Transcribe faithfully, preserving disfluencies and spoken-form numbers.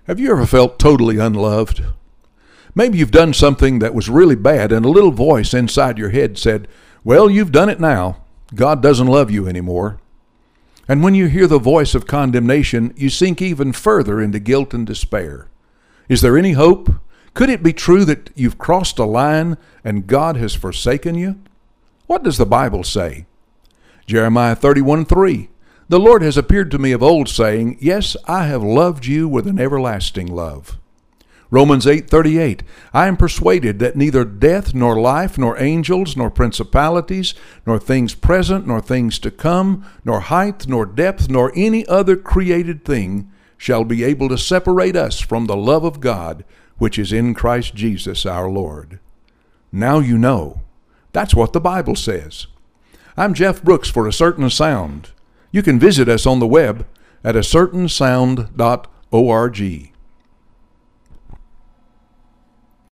Have you ever felt totally unloved? Maybe you've done something that was really bad and a little voice inside your head said, well, you've done it now. God doesn't love you anymore. And when you hear the voice of condemnation, you sink even further into guilt and despair. Is there any hope? Could it be true that you've crossed a line and God has forsaken you? What does the Bible say? Jeremiah thirty-one three. The Lord has appeared to me of old, saying, yes, I have loved you with an everlasting love. Romans eight thirty-eight. I am persuaded that neither death, nor life, nor angels, nor principalities, nor things present, nor things to come, nor height, nor depth, nor any other created thing shall be able to separate us from the love of God, which is in Christ Jesus our Lord. Now you know. That's what the Bible says. I'm Jeff Brooks for A Certain Sound. You can visit us on the web at a certain sound dot org.